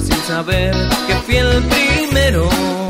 fácil saber que fui el primero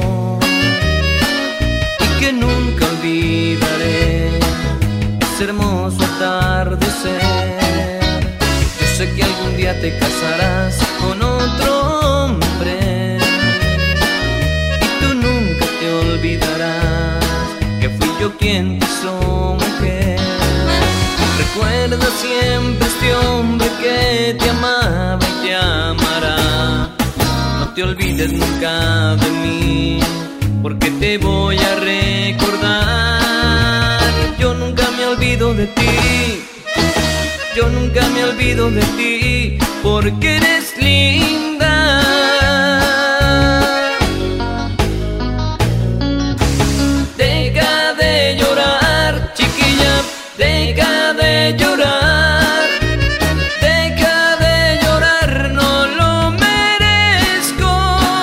y que nunca olvidaré ese hermoso atardecer. Yo sé que algún día te casarás con otro hombre y tú nunca te olvidarás que fui yo quien te hizo mujer. Recuerda siempre este hombre que te amaba y te amará. No te olvides nunca de mí, porque te voy a recordar. Yo nunca me olvido de ti, yo nunca me olvido de ti, porque eres linda. Deja de llorar, chiquilla, deja de llorar, deja de llorar, no lo merezco.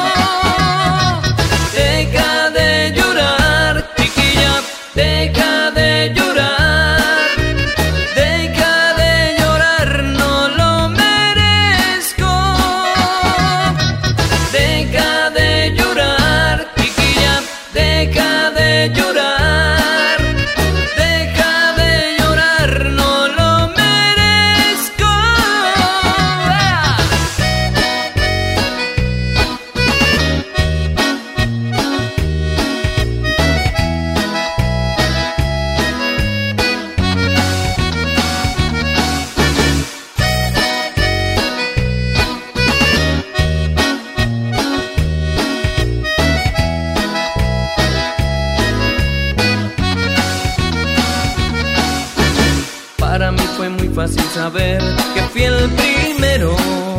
Deja de llorar, chiquilla, deja de llorar, deja de llorar, no lo merezco. Deja de llorar, chiquilla, deja de llorar. Para mí fue muy fácil saber que fui el primero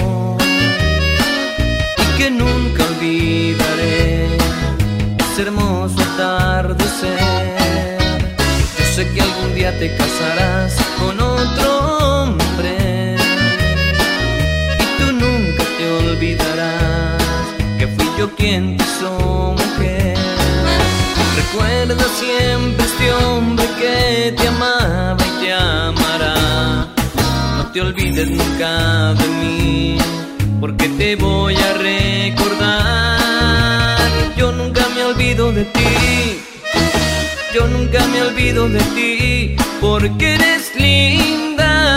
y que nunca olvidaré ese hermoso atardecer. Yo sé que algún día te casarás con otro hombre y tú nunca te olvidarás que fui yo quien te hizo mujer. Recuerda siempre este hombre que te amaba y te amará. No te olvides nunca de mí, porque te voy a recordar. Yo nunca me olvido de ti, yo nunca me olvido de ti, porque eres linda.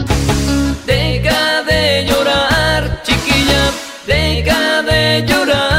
Deja de llorar, chiquilla, deja de llorar.